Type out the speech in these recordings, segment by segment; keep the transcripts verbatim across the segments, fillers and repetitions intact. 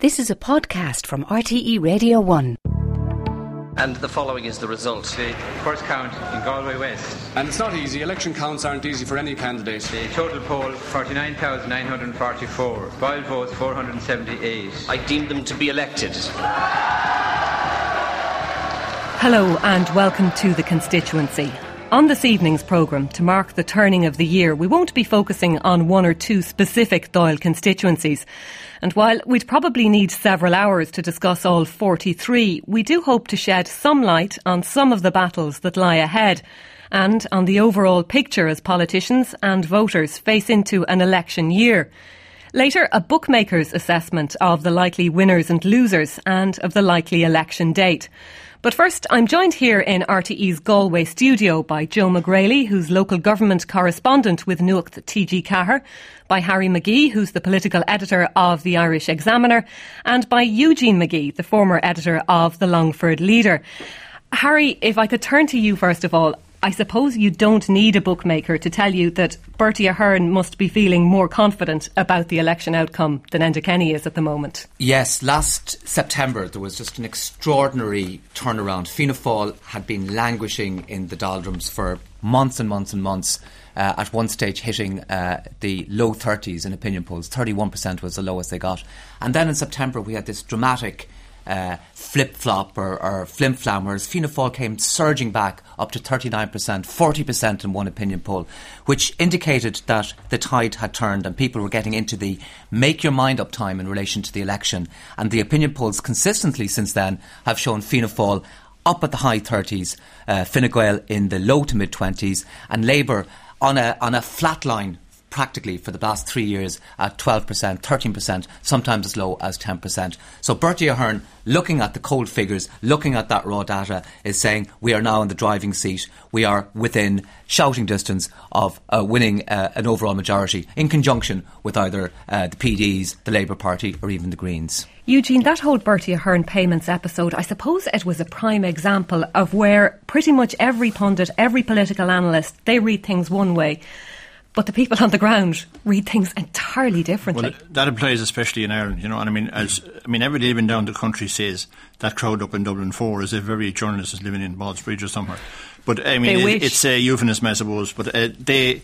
This is a podcast from R T E Radio one. And the following is the result. The first count in Galway West. And it's not easy. Election counts aren't easy for any candidate. The total poll, forty-nine thousand nine hundred forty-four. Filed votes, four hundred seventy-eight. I deem them to be elected. Hello and welcome to The Constituency. On this evening's programme, to mark the turning of the year, we won't be focusing on one or two specific Dáil constituencies. And while we'd probably need several hours to discuss all forty-three, we do hope to shed some light on some of the battles that lie ahead and on the overall picture as politicians and voters face into an election year. Later, a bookmaker's assessment of the likely winners and losers and of the likely election date. But first, I'm joined here in R T E's Galway studio by Joe McGraley, who's local government correspondent with Nuacht T G Cahir, by Harry McGee, who's the political editor of the Irish Examiner, and by Eugene McGee, the former editor of the Longford Leader. Harry, if I could turn to you first of all, I suppose you don't need a bookmaker to tell you that Bertie Ahern must be feeling more confident about the election outcome than Enda Kenny is at the moment. Yes, last September there was just an extraordinary turnaround. Fianna Fáil had been languishing in the doldrums for months and months and months, uh, at one stage hitting uh, the low thirties in opinion polls. thirty-one percent was the lowest they got. And then in September we had this dramatic Uh, flip-flop or, or flim-flam, whereas Fianna Fáil came surging back up to thirty-nine percent, forty percent in one opinion poll, which indicated that the tide had turned and people were getting into the make-your-mind-up time in relation to the election. And the opinion polls consistently since then have shown Fianna Fáil up at the high thirties, uh, Fine Gael in the low to mid-twenties, and Labour on a, on a flat line practically for the last three years at twelve percent, thirteen percent, sometimes as low as ten percent. So Bertie Ahern, looking at the cold figures, looking at that raw data, is saying we are now in the driving seat. We are within shouting distance of uh, winning uh, an overall majority in conjunction with either uh, the P Ds, the Labour Party or even the Greens. Eugene, that whole Bertie Ahern payments episode, I suppose it was a prime example of where pretty much every pundit, every political analyst, they read things one way, but the people on the ground read things entirely differently. Well, that applies especially in Ireland, you know. And I mean, as I mean, everybody living down the country says that crowd up in Dublin four is if every journalist is living in Ballsbridge or somewhere. But I mean, it, it's a euphemism, I suppose. But uh, they,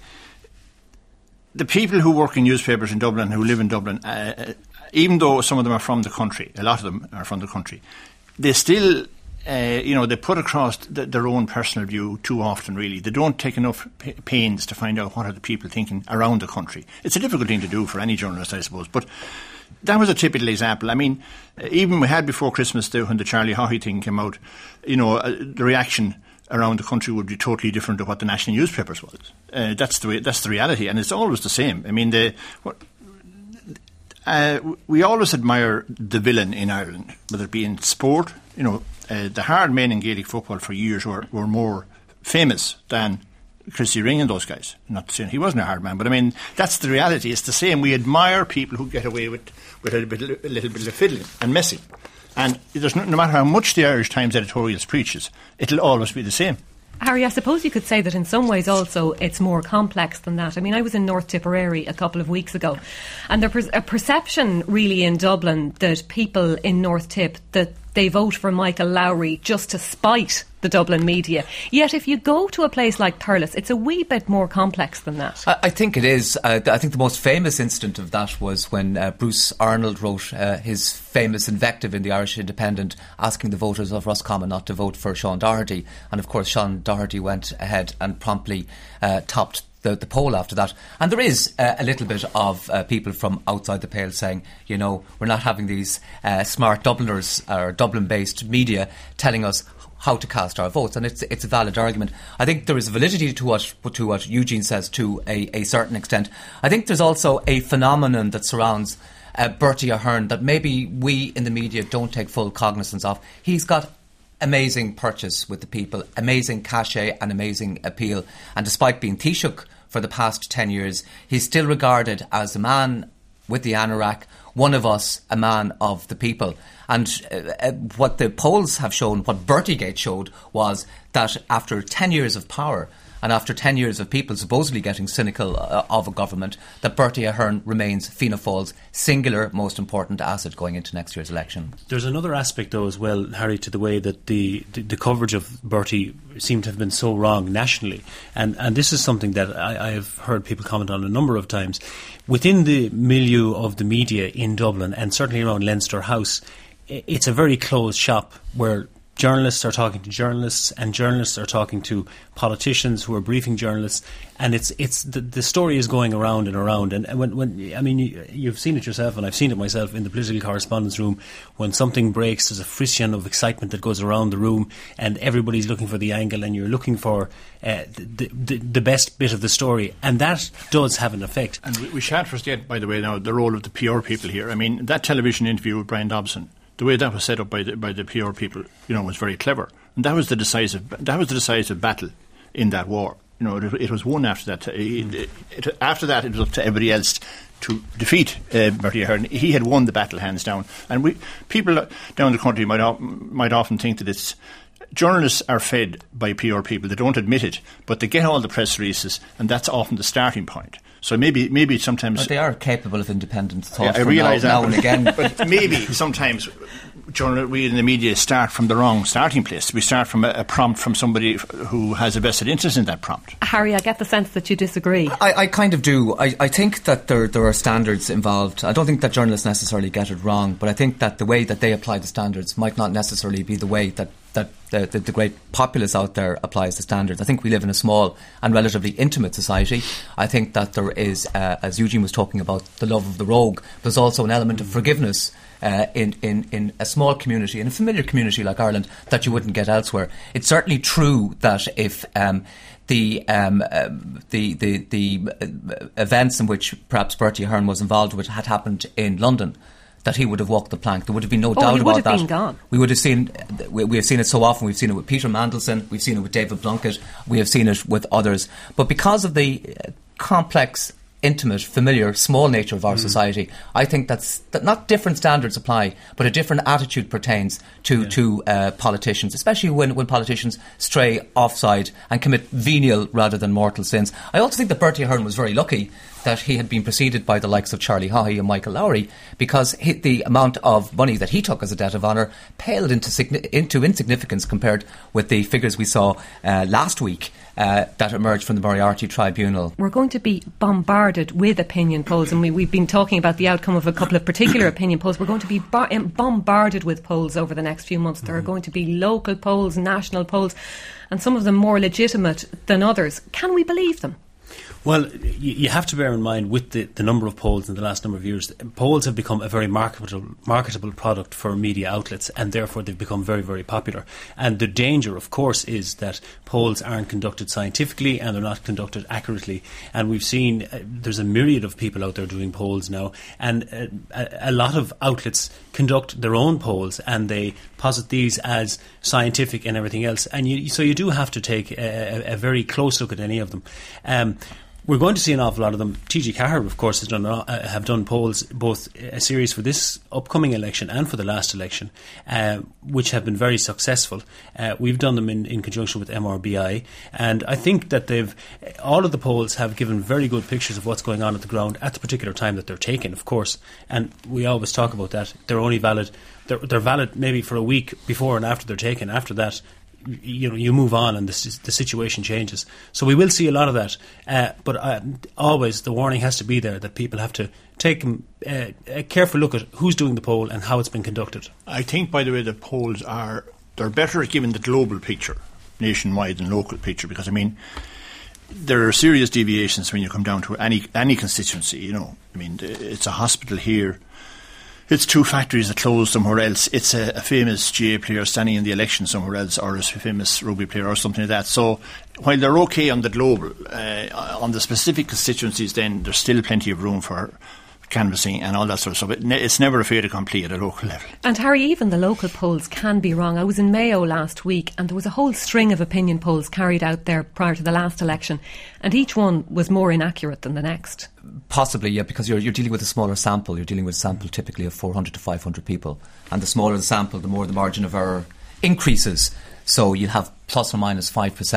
the people who work in newspapers in Dublin, who live in Dublin, uh, even though some of them are from the country, a lot of them are from the country, they still. Uh, you know, they put across th- their own personal view too often, really. They don't take enough p- pains to find out what are the people thinking around the country. It's a difficult thing to do for any journalist, I suppose. But that was a typical example. I mean, uh, even we had before Christmas, the, when the Charlie Haughey thing came out, you know, uh, the reaction around the country would be totally different to what the national newspapers was. Uh, that's the way, that's the reality, and it's always the same. I mean, the... What, Uh, we always admire the villain in Ireland, whether it be in sport. You know, uh, the hard men in Gaelic football for years were, were more famous than Christy Ring and those guys. Not saying he wasn't a hard man, but I mean, that's the reality. It's the same. We admire people who get away with, with a, little bit, a little bit of fiddling and messing. And there's no, no matter how much the Irish Times editorials preaches, it'll always be the same. Harry, I suppose you could say that in some ways also it's more complex than that. I mean, I was in North Tipperary a couple of weeks ago, and there's a perception really in Dublin that people in North Tip, that they vote for Michael Lowry just to spite the Dublin media. Yet if you go to a place like Thurles, it's a wee bit more complex than that. I, I think it is. Uh, I think the most famous incident of that was when uh, Bruce Arnold wrote uh, his famous invective in the Irish Independent asking the voters of Roscommon not to vote for Sean Doherty. And of course Sean Doherty went ahead and promptly uh, topped The, the poll after that. And there is uh, a little bit of uh, people from outside the pale saying, you know, we're not having these uh, smart Dubliners or Dublin-based media telling us how to cast our votes, and it's it's a valid argument. I think there is validity to what to what Eugene says to a, a certain extent. I think there's also a phenomenon that surrounds uh, Bertie Ahern that maybe we in the media don't take full cognizance of. He's got amazing purchase with the people, amazing cachet and amazing appeal, and despite being Taoiseach for the past ten years, he's still regarded as a man with the anorak, one of us, a man of the people. And uh, uh, what the polls have shown, what Bertiegate showed, was that after ten years of power and after ten years of people supposedly getting cynical uh, of a government, that Bertie Ahern remains Fianna Fáil's singular most important asset going into next year's election. There's another aspect though as well, Harry, to the way that the, the, the coverage of Bertie seemed to have been so wrong nationally, and, and this is something that I, I have heard people comment on a number of times. Within the milieu of the media in Dublin, and certainly around Leinster House, it's a very closed shop where journalists are talking to journalists and journalists are talking to politicians who are briefing journalists, and it's it's the, the story is going around and around, and, and when, when I mean you, you've seen it yourself and I've seen it myself in the political correspondence room. When something breaks, there's a frisson of excitement that goes around the room and everybody's looking for the angle, and you're looking for uh, the, the, the best bit of the story, and that does have an effect. And we, we shan't forget, by the way, now the role of the P R people here. I mean, that television interview with Brian Dobson, the way that was set up by the, by the P R people, you know, was very clever. And that was the decisive that was the decisive battle in that war. You know, it, it was won after that. It, it, it, after that, it was up to everybody else to defeat uh, Bertie Ahern. He had won the battle hands down. And we people down the country might op- might often think that it's journalists are fed by P R people. They don't admit it, but they get all the press releases, and that's often the starting point. So maybe maybe sometimes... But they are capable of independent thought. Yeah, I realise that. Now and again. But maybe sometimes journal, we in the media start from the wrong starting place. We start from a, a prompt from somebody who has a vested interest in that prompt. Harry, I get the sense that you disagree. I, I kind of do. I, I think that there there are standards involved. I don't think that journalists necessarily get it wrong, but I think that the way that they apply the standards might not necessarily be the way that that the, the, the great populace out there applies the standards. I think we live in a small and relatively intimate society. I think that there is, uh, as Eugene was talking about, the love of the rogue. There's also an element of forgiveness uh, in, in, in a small community, in a familiar community like Ireland, that you wouldn't get elsewhere. It's certainly true that if um, the, um, uh, the the the uh, events in which perhaps Bertie Ahern was involved with had happened in London, that he would have walked the plank. There would have been no oh, doubt he about would have that. Been gone. We would have seen. We, we have seen it so often. We've seen it with Peter Mandelson. We've seen it with David Blunkett. We have seen it with others. But because of the uh, complex, intimate, familiar, small nature of our mm. society, I think that's that not different standards apply, but a different attitude pertains to yeah. to uh, politicians, especially when, when politicians stray offside and commit venial rather than mortal sins. I also think that Bertie Ahern was very lucky that he had been preceded by the likes of Charlie Haughey and Michael Lowry, because he, the amount of money that he took as a debt of honour paled into, signi- into insignificance compared with the figures we saw uh, last week uh, that emerged from the Moriarty Tribunal. We're going to be bombarded with opinion polls, and we, we've been talking about the outcome of a couple of particular opinion polls. We're going to be bar- bombarded with polls over the next few months. There are going to be local polls, national polls, and some of them more legitimate than others. Can we believe them? Well, you have to bear in mind with the, the number of polls in the last number of years, polls have become a very marketable, marketable product for media outlets, and therefore they've become very, very popular. And the danger, of course, is that polls aren't conducted scientifically and they're not conducted accurately. And we've seen uh, there's a myriad of people out there doing polls now, and uh, a, a lot of outlets conduct their own polls and they posit these as scientific and everything else. And you, so you do have to take a, a very close look at any of them. Um, We're going to see an awful lot of them. T G Cahir, of course, has done, uh, have done polls, both a series for this upcoming election and for the last election, uh, which have been very successful. Uh, we've done them in, in conjunction with M R B I, and I think that they've all of the polls have given very good pictures of what's going on at the ground at the particular time that they're taken, of course. And we always talk about that. They're only valid. They're, they're valid maybe for a week before and after they're taken. After that, you know, you move on and the, the situation changes. So we will see a lot of that. Uh, but uh, always the warning has to be there that people have to take um, uh, a careful look at who's doing the poll and how it's been conducted. I think, by the way, the polls are they're better at giving the global picture, nationwide and local picture, because, I mean, there are serious deviations when you come down to any any constituency, you know. I mean, it's a hospital here. It's two factories that closed somewhere else. It's a, a famous G A A player standing in the election somewhere else, or a famous rugby player or something like that. So while they're okay on the global, uh, on the specific constituencies, then there's still plenty of room for canvassing and all that sort of stuff. It, it's never a fait accompli at a local level. And Harry, even the local polls can be wrong. I was in Mayo last week and there was a whole string of opinion polls carried out there prior to the last election, and each one was more inaccurate than the next. Possibly, yeah, because you're, you're dealing with a smaller sample. You're dealing with a sample typically of four hundred to five hundred people, and the smaller the sample, the more the margin of error increases. So you'll have plus or minus five percent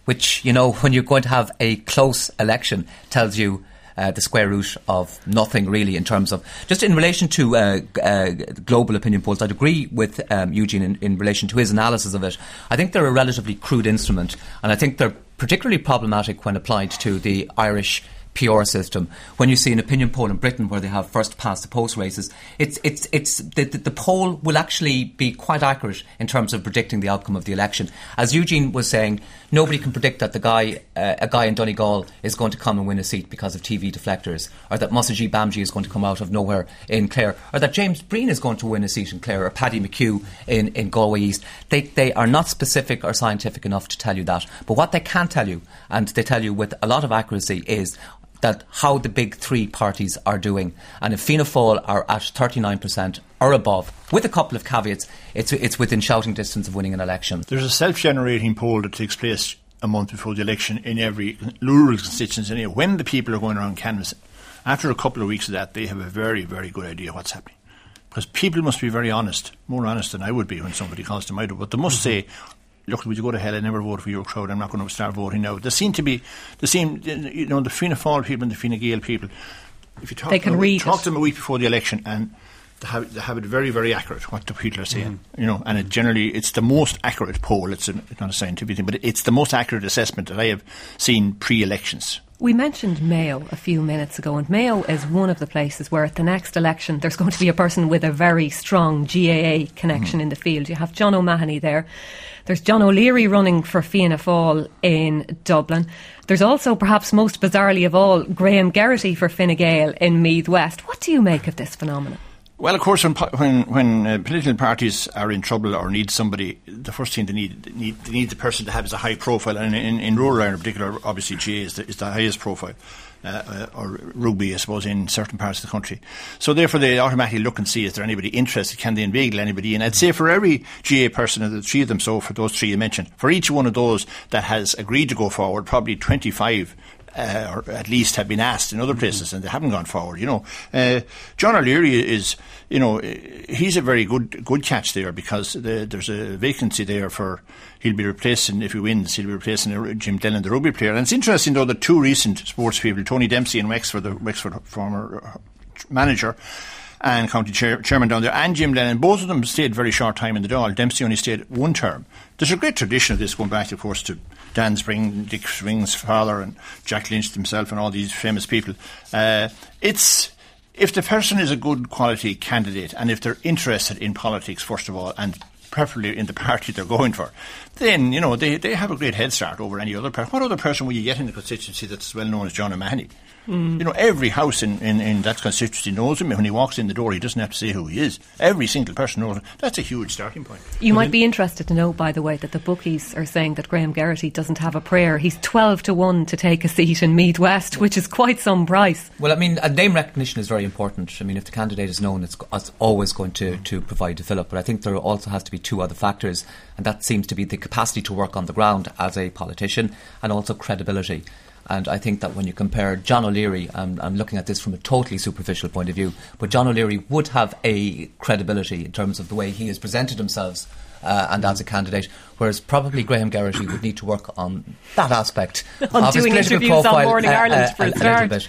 which, you know, when you're going to have a close election, tells you Uh, the square root of nothing really in terms of just in relation to uh, uh, global opinion polls. I'd agree with um, Eugene in, in relation to his analysis of it. I think they're a relatively crude instrument, and I think they're particularly problematic when applied to the Irish P R system. When you see an opinion poll in Britain where they have first past the post races, it's it's it's the, the, the poll will actually be quite accurate in terms of predicting the outcome of the election. As Eugene was saying, nobody can predict that the guy uh, a guy in Donegal is going to come and win a seat because of T V deflectors, or that Musaji Bamji is going to come out of nowhere in Clare, or that James Breen is going to win a seat in Clare, or Paddy McHugh in, in Galway East. They they are not specific or scientific enough to tell you that. But what they can tell you, and they tell you with a lot of accuracy, is that how the big three parties are doing. And if Fianna Fáil are at thirty-nine percent or above, with a couple of caveats, it's it's within shouting distance of winning an election. There's a self-generating poll that takes place a month before the election in every rural constituency anyway, when the people are going around canvassing. After a couple of weeks of that, they have a very, very good idea what's happening. Because people must be very honest, more honest than I would be when somebody calls them out. But they must mm-hmm. say, look, would you go to hell? I never voted for your crowd. I'm not going to start voting now. There seem to be, there seem, you know, the Fianna Fáil people and the Fine Gael people, if you talk, they can to them, read talk it. to them a week before the election, and they have, they have it very, very accurate, what the people are saying. Mm. You know, and it generally, it's the most accurate poll. It's, a, it's not a scientific thing, but it's the most accurate assessment that I have seen pre-elections. We mentioned Mayo a few minutes ago, and Mayo is one of the places where at the next election there's going to be a person with a very strong G A A connection mm. in the field. You have John O'Mahony there. There's John O'Leary running for Fianna Fáil in Dublin. There's also, perhaps most bizarrely of all, Graham Geraghty for Fine Gael in Meath West. What do you make of this phenomenon? Well, of course, when when, when uh, political parties are in trouble or need somebody, the first thing they need, they need, they need the person to have is a high profile. And in, in rural Ireland in particular, obviously G A A is the, is the highest profile. Uh, uh, or rugby, I suppose, in certain parts of the country. So therefore they automatically look and see, is there anybody interested? Can they inveigle anybody? And I'd say for every G A A person, and the three of them, so for those three you mentioned, for each one of those that has agreed to go forward, probably twenty-five Uh, or at least have been asked in other places mm-hmm. and they haven't gone forward, you know. Uh, John O'Leary is, you know, he's a very good good catch there, because the, there's a vacancy there for, he'll be replacing, if he wins, he'll be replacing Jim Dillon, the rugby player. And it's interesting though that two recent sports people, Tony Dempsey in Wexford, the Wexford former manager and county chair, chairman down there, and Jim Lennon, both of them stayed very short time in the Dáil. Dempsey only stayed one term. There's a great tradition of this going back, of course, to Dan Spring, Dick Spring's father, and Jack Lynch himself, and all these famous people. Uh, it's if the person is a good quality candidate, and if they're interested in politics, first of all, and preferably in the party they're going for, then, you know, they, they have a great head start over any other person. What other person will you get in the constituency that's well known as John O'Mahony? Mm. You know, every house in, in, in that constituency knows him. When he walks in the door, he doesn't have to say who he is. Every single person knows him. That's a huge starting point. You but might be interested to know, by the way, that the bookies are saying that Graham Geraghty doesn't have a prayer. He's twelve to one to take a seat in Meath West, which is quite some price. Well, I mean, uh, name recognition is very important. I mean, if the candidate is known, it's, it's always going to, to provide a fill-up. But I think there also has to be two other factors, and that seems to be the capacity to work on the ground as a politician, and also credibility. And I think that when you compare John O'Leary, I'm, I'm looking at this from a totally superficial point of view, but John O'Leary would have a credibility in terms of the way he has presented himself uh, and as a candidate, whereas probably Graham Geraghty would need to work on that aspect on of his doing political interviews profile on Morning uh, Ireland uh, for a, a, start. a little bit.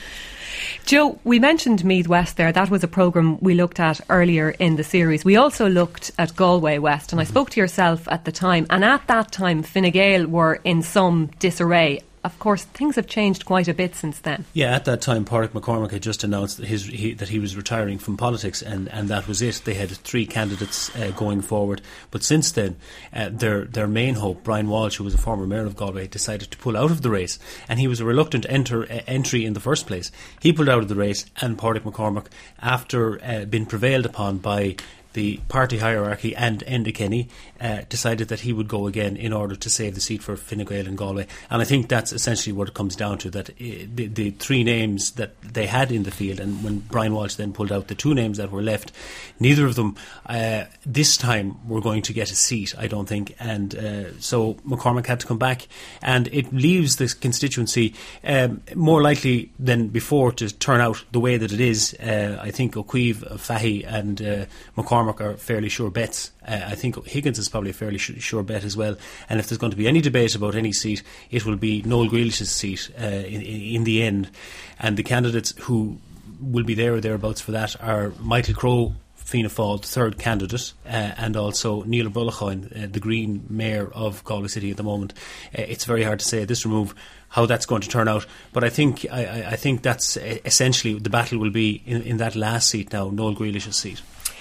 Joe, we mentioned Meath West there. That was a programme we looked at earlier in the series. We also looked at Galway West, and I spoke to yourself at the time, and at that time Fine Gael were in some disarray. Of course, things have changed quite a bit since then. Yeah, at that time, Pádraig McCormack had just announced that, his, he, that he was retiring from politics, and, and that was it. They had three candidates uh, going forward. But since then, uh, their their main hope, Brian Walsh, who was a former mayor of Galway, decided to pull out of the race. And he was a reluctant enter, uh, entry in the first place. He pulled out of the race, and Pádraig McCormack, after uh, being prevailed upon by the party hierarchy and Enda Kenny, uh, decided that he would go again in order to save the seat for Fine Gael in Galway. And I think that's essentially what it comes down to, that uh, the, the three names that they had in the field, and when Brian Walsh then pulled out the two names that were left, neither of them uh, this time were going to get a seat, I don't think. And uh, so McCormack had to come back, and it leaves this constituency um, more likely than before to turn out the way that it is. Uh, I think O'Keefe, Fahy and uh, McCormack Cormac are fairly sure bets. Uh, I think Higgins is probably a fairly sh- sure bet as well. And if there's going to be any debate about any seat, it will be Noel Grealish's seat uh, in, in the end. And the candidates who will be there or thereabouts for that are Michael Crowe, Fianna Fáil, the third candidate, uh, and also Neil Brulachine, uh, the Green Mayor of Galway City at the moment. Uh, it's very hard to say at this remove how that's going to turn out, but I think I, I think that's essentially the battle will be in, in that last seat now, Noel Grealish's seat.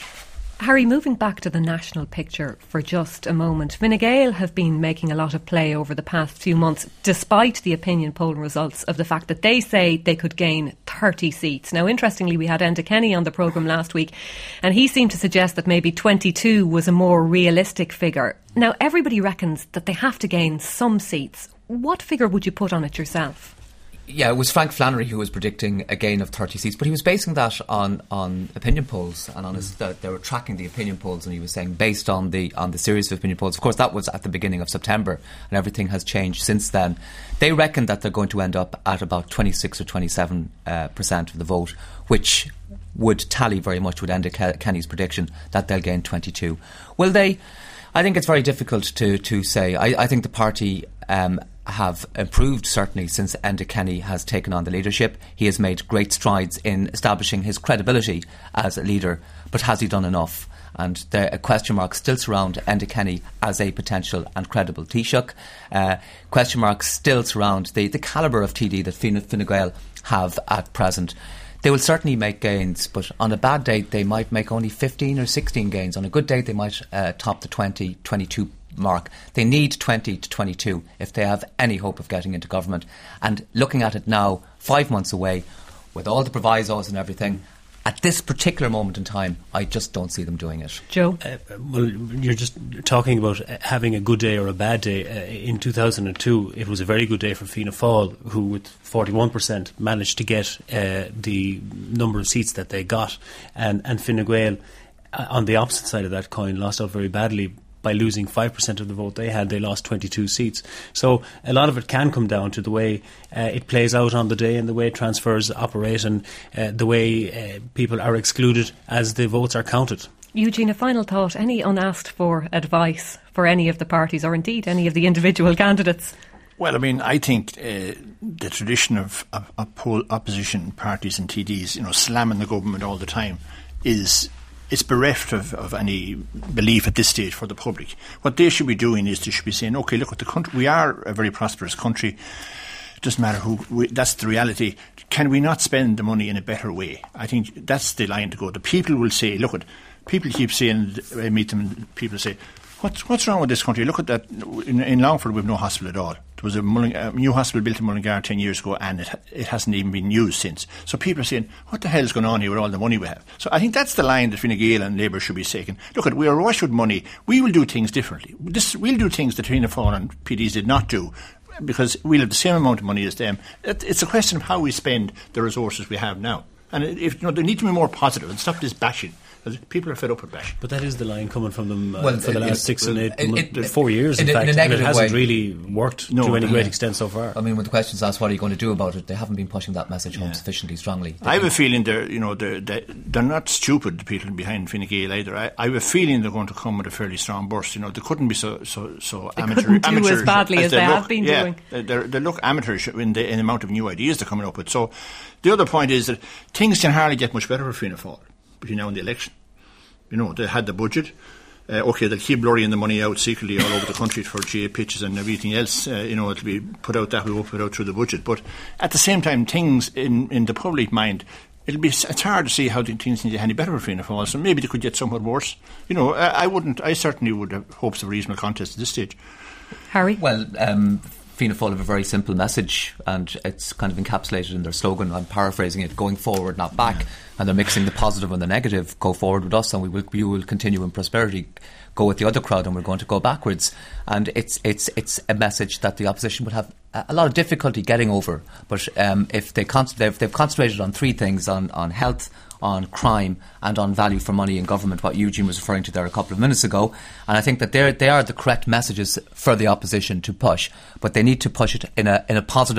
Harry, moving back to the national picture for just a moment, Fine Gael have been making a lot of play over the past few months, despite the opinion poll results of the fact that they say they could gain thirty seats. Now, interestingly, we had Enda Kenny on the programme last week, and he seemed to suggest that maybe twenty-two was a more realistic figure. Now, everybody reckons that they have to gain some seats. What figure would you put on it yourself? Yeah, it was Frank Flannery who was predicting a gain of thirty seats, but he was basing that on, on opinion polls and on his, that they were tracking the opinion polls, and he was saying based on the on the series of opinion polls. Of course, that was at the beginning of September, and everything has changed since then. They reckon that they're going to end up at about twenty-six or twenty-seven uh, percent of the vote, which would tally very much with Enda Kenny's prediction that they'll gain twenty-two. Will they? I think it's very difficult to to say. I, I think the party Um, have improved certainly since Enda Kenny has taken on the leadership. He has made great strides in establishing his credibility as a leader, but has he done enough? And the question marks still surround Enda Kenny as a potential and credible Taoiseach. Uh, question marks still surround the, the calibre of T D that Fine, Fine Gael have at present. They will certainly make gains, but on a bad day they might make only fifteen or sixteen gains. On a good day they might uh, top the twenty, twenty-two mark. They need twenty to twenty-two if they have any hope of getting into government. And looking at it now, five months away, with all the provisos and everything, at this particular moment in time, I just don't see them doing it. Joe? Uh, well, you're just talking about having a good day or a bad day. Uh, in two thousand two, it was a very good day for Fianna Fáil, who with forty-one percent managed to get uh, the number of seats that they got. And, and Fine Gael, uh, on the opposite side of that coin, lost out very badly. By losing five percent of the vote they had, they lost twenty-two seats. So a lot of it can come down to the way uh, it plays out on the day and the way transfers operate and uh, the way uh, people are excluded as the votes are counted. Eugene, a final thought. Any unasked for advice for any of the parties or indeed any of the individual candidates? Well, I mean, I think uh, the tradition of, of, of opposition parties and T Ds, you know, slamming the government all the time is... It's bereft of, of any belief at this stage for the public. What they should be doing is they should be saying, OK, look, at the country, we are a very prosperous country. It doesn't matter who, we, that's the reality. Can we not spend the money in a better way? I think that's the line to go. The people will say, look, at people keep saying, I meet them and people say, what's, what's wrong with this country? Look at that. In, in Longford, we have no hospital at all. There was a, Mulling, a new hospital built in Mullingar ten years ago, and it, it hasn't even been used since. So people are saying, what the hell is going on here with all the money we have? So I think that's the line that Fine Gael and Labour should be taking. Look, at we are awash with money. We will do things differently. This, we'll do things that Fianna Fáil and P Ds did not do, because we'll have the same amount of money as them. It, it's a question of how we spend the resources we have now. And if you know, they need to be more positive and stop this bashing. People are fed up with bashing. But that is the line coming from them uh, well, for the it, last it, six well, and eight, it, it, four years, in, in fact. In a and it hasn't way. really worked no, to any yeah. great extent so far. I mean, when the question's asked, what are you going to do about it, they haven't been pushing that message home yeah. sufficiently strongly. I have a feeling they're, you know, they're, they're, they're not stupid, the people behind Fine Gael either. I, I have a feeling they're going to come with a fairly strong burst. You know, they couldn't be so so so they amateur. Couldn't do amateur as badly as, as they, they look, have been yeah, doing. They, they look amateurish in the, in the amount of new ideas they're coming up with. So the other point is that things can hardly get much better for Fianna Fáil between now and the election. You know, they had the budget. Uh, OK, they'll keep blurring the money out secretly all over the country for G A pitches and everything else. Uh, you know, it'll be put out that way, we'll put out through the budget. But at the same time, things in, in the public mind, it'll be it's hard to see how things need to get any better for Fianna Fáil. So maybe they could get somewhat worse. You know, I, I wouldn't. I certainly would have hopes of a reasonable contest at this stage. Harry? Well, um, Fianna Fáil have a very simple message, and it's kind of encapsulated in their slogan. I'm paraphrasing it: going forward, not back. Yeah. And they're mixing the positive and the negative. Go forward with us, and we will, we will continue in prosperity. Go with the other crowd, and we're going to go backwards. And it's it's it's a message that the opposition would have a, a lot of difficulty getting over. But um, if they con- they've, they've concentrated on three things: on on health, on crime, and on value for money in government, what Eugene was referring to there a couple of minutes ago. And I think that they're, they are the correct messages for the opposition to push, but they need to push it in a in a positive,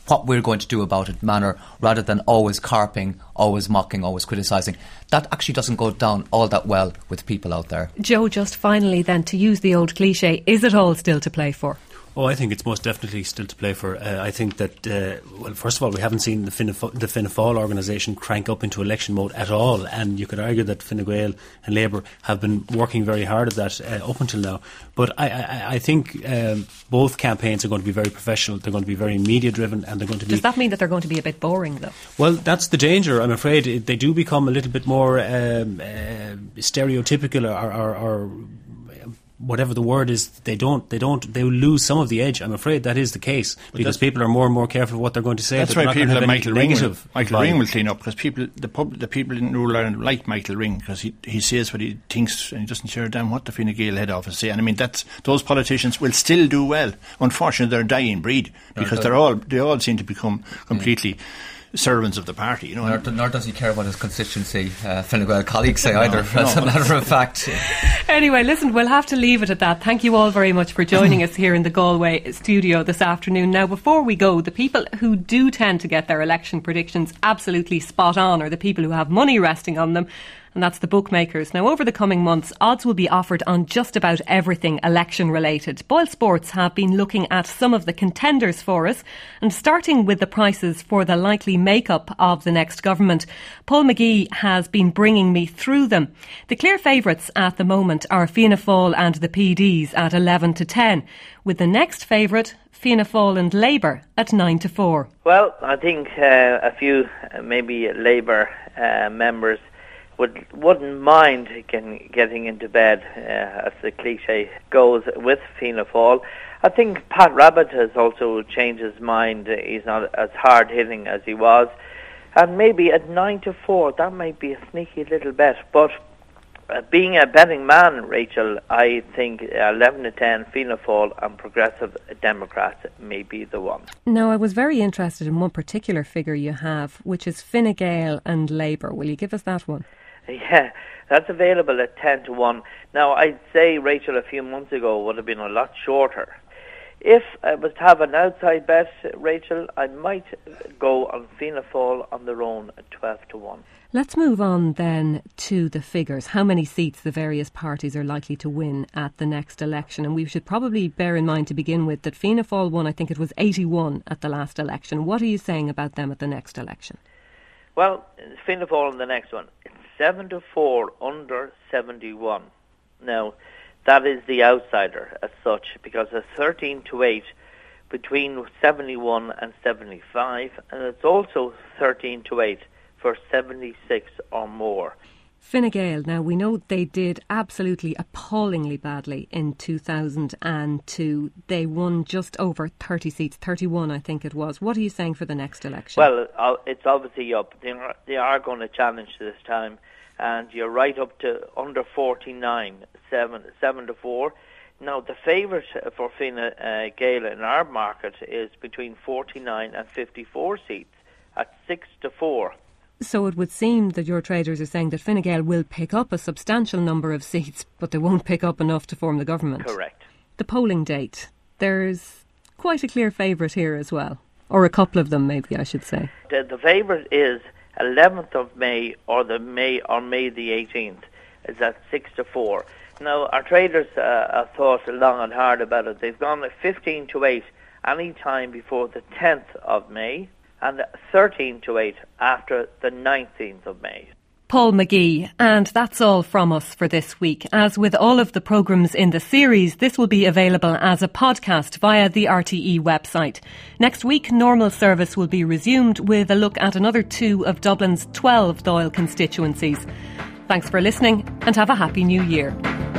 what we're going to do about it manner, rather than always carping, always mocking, always criticising. That actually doesn't go down all that well with people out there. Joe, just finally then, to use the old cliche, is it all still to play for? Oh, I think it's most definitely still to play for. Uh, I think that, uh, well, first of all, we haven't seen the Fianna Fáil, the Fianna Fáil organisation crank up into election mode at all, and you could argue that Fine Gael and Labour have been working very hard at that uh, up until now. But I, I, I think um, both campaigns are going to be very professional, they're going to be very media-driven, and they're going to be... Does that mean that they're going to be a bit boring, though? Well, that's the danger, I'm afraid. They do become a little bit more um, uh, stereotypical or... or, or whatever the word is, they don't, they don't, they will lose some of the edge. I'm afraid that is the case, but because people are more and more careful of what they're going to say. That's why people like Michael Ring will, Michael vibe. Ring will clean up, because people, the pub, the people in rural Ireland like Michael Ring, because he he says what he thinks and he doesn't share a damn what the Fine Gael head office say. And I mean, that's, those politicians will still do well. Unfortunately, they're a dying breed, because they're all, they all seem to become completely. Yeah. servants of the party, you know. Nor, nor does he care what his constituency uh, Fine Gael colleagues say no, either, no. as a matter of fact. Anyway, listen, we'll have to leave it at that. Thank you all very much for joining us here in the Galway studio this afternoon. Now, before we go, the people who do tend to get their election predictions absolutely spot on are the people who have money resting on them, and that's the bookmakers. Now, over the coming months, odds will be offered on just about everything election related. Boyle Sports have been looking at some of the contenders for us, and starting with the prices for the likely makeup of the next government. Paul McGee has been bringing me through them. The clear favourites at the moment are Fianna Fáil and the P Ds at eleven to ten, with the next favourite, Fianna Fáil and Labour at nine to four. Well, I think uh, a few uh, maybe Labour uh, members would, wouldn't mind getting, getting into bed, uh, as the cliche goes, with Fianna Fáil. I think Pat Rabbitte has also changed his mind. He's not as hard-hitting as he was. And maybe at nine to four, that might be a sneaky little bet. But uh, being a betting man, Rachel, I think eleven to ten, Fianna Fáil and Progressive Democrats may be the one. Now, I was very interested in one particular figure you have, which is Fine Gael and Labour. Will you give us that one? Yeah, that's available at ten to one. Now, I'd say, Rachel, a few months ago would have been a lot shorter. If I was to have an outside bet, Rachel, I might go on Fianna Fáil on their own at twelve to one. Let's move on then to the figures, how many seats the various parties are likely to win at the next election. And we should probably bear in mind to begin with that Fianna Fáil won, I think it was eighty-one at the last election. What are you saying about them at the next election? Well, Fianna Fáil in the next one, it's seven to four under seventy-one. Now, that is the outsider as such, because it's thirteen to eight between seventy-one and seventy-five, and it's also thirteen to eight for seventy-six or more. Fine Gael, now we know they did absolutely appallingly badly in two thousand two. They won just over thirty seats, thirty-one I think it was. What are you saying for the next election? Well, it's obviously up. They are, they are going to challenge this time, and you're right up to under forty-nine, seven, seven to four. Now, the favourite for Fine uh, Gael in our market is between forty-nine and fifty-four seats at six to four. So it would seem that your traders are saying that Fine Gael will pick up a substantial number of seats, but they won't pick up enough to form the government. Correct. The polling date. There's quite a clear favourite here as well. Or a couple of them, maybe I should say. The, the favourite is eleventh of May or the May or May the eighteenth. Is at six to four. Now, our traders uh, have thought long and hard about it. They've gone at fifteen to eight any time before the tenth of May, and thirteen to eight after the nineteenth of May. Paul McGee, and that's all from us for this week. As with all of the programmes in the series, this will be available as a podcast via the R T E website. Next week, normal service will be resumed with a look at another two of Dublin's twelve Dáil constituencies. Thanks for listening and have a happy new year.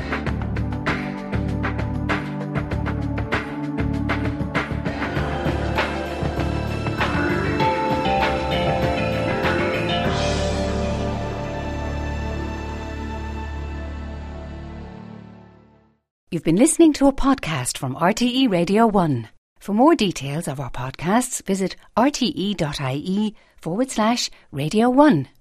You've been listening to a podcast from R T E Radio one. For more details of our podcasts, visit rte.ie forward slash Radio one.